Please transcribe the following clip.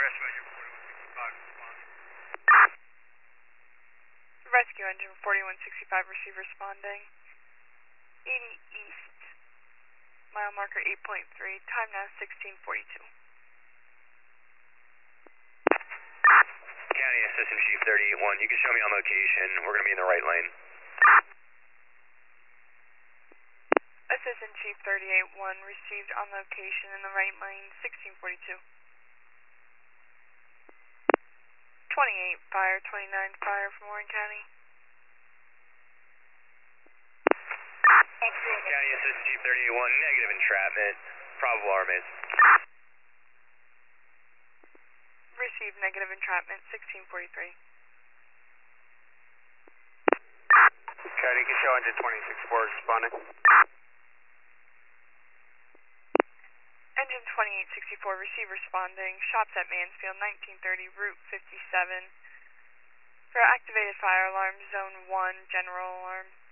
Rescue engine 4165 responding. Rescue engine 4165, receive responding. 80 east, mile marker 8.3, time now 1642. County Assistant Chief 381, you can show me on location. We're going to be in the right lane. Assistant Chief 381, received on location in the right lane, 1642. 28 fire, 29 fire from Warren County. County Assistant Chief 381, negative entrapment. Probable alarm is. Received negative entrapment, 1643. County, you can show engine 264 responding. Engine 2864, receive responding. Shops at Mansfield, 1930, Route 57. For activated fire alarm, Zone 1, general alarm.